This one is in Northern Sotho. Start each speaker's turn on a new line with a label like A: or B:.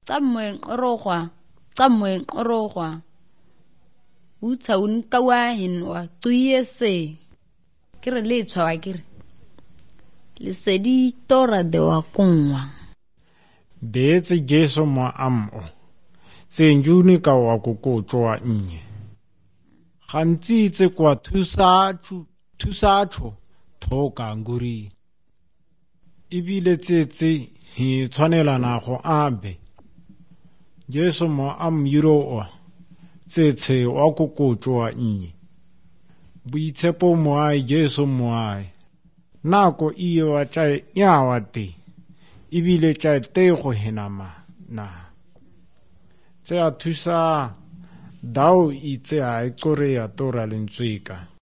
A: Tsammoen orogwa. Utsa unkawa hinwa tuye se. Kire le tshwa kire. Le sedi tora de wa kongwa.
B: Beetse Jesu mo amo. Senjuni ka wa kokotwa nye. Gantsi tse kwa thusatsho thoka nguri. Ebile tse hi tshwanelana go abe. Jesu mo amyiro o. Tse wa kokotwa nye. Boitshepo moai Jesu moai. Nako iye wa tšae nyawa te. Ebile tšae te go henama na. Tse a thusa dao itse a ekore ya tora lentsweka.